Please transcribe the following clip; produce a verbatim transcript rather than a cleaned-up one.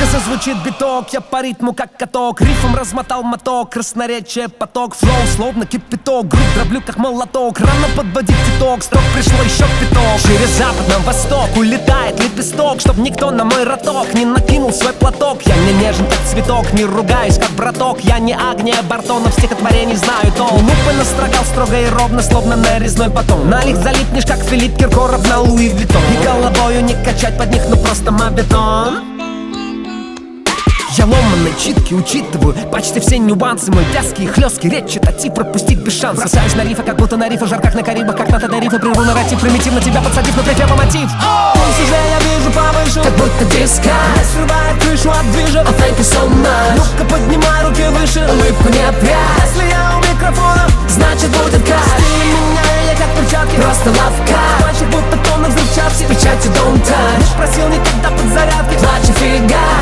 зазвучит биток, я по ритму как каток. Рифом размотал моток, красноречие поток. Флоу словно кипяток, грудь дроблю как молоток. Рано подводить итог, строк пришло еще пяток. Через запад на восток улетает лепесток, чтоб никто на мой роток не накинул свой платок. Я не нежен как цветок, не ругаюсь как браток. Я не Агния Бартона, в стихотворении знаю толк. Лупы настрогал строго и ровно, словно нарезной батон. На них залипнешь, как Филипп Киркоров на Луи Виттон. И головою не качать под них, ну просто мавитон. Я ломаной читки учитываю почти все нюансы. Мой вязкий и хлесткий речь читать и пропустить без шанса. Бросаюсь на рифы, как будто на рифы, жарках на Карибах, как на Тенерифе. Прерву нарратив, примитивно тебя подсадив на припева мотив. Пульс уже я вижу повыше, как будто диско. Срывает крышу от движа, oh, thank you so much. Ну-ка поднимай руки выше, улыбку не опрячь. Если я у микрофона, значит будет кайф. Стиль меняю я как перчатки, просто лавка. Мальчик будто тонна взрывчатки, с печатью don't touch. Не просил никогда подзарядки, плачь фига.